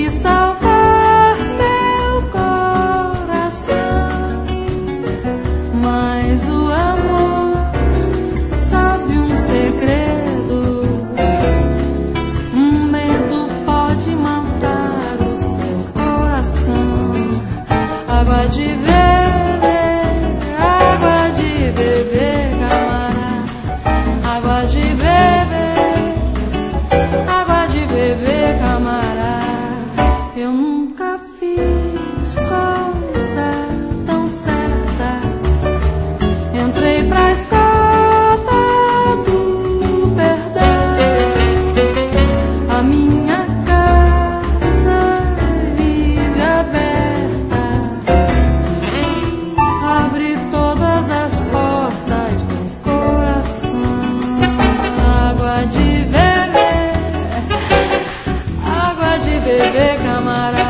e salvar meu coração. Mas o amor sabe um segredo, um medo pode matar o seu coração. Água de beber, camarada, água de beber, camarada. Eu nunca fiz coisa tão certa. Entrei pra escola do perdão. A minha casa vive aberta. Abre todas as portas do coração. Água de beber, camarada.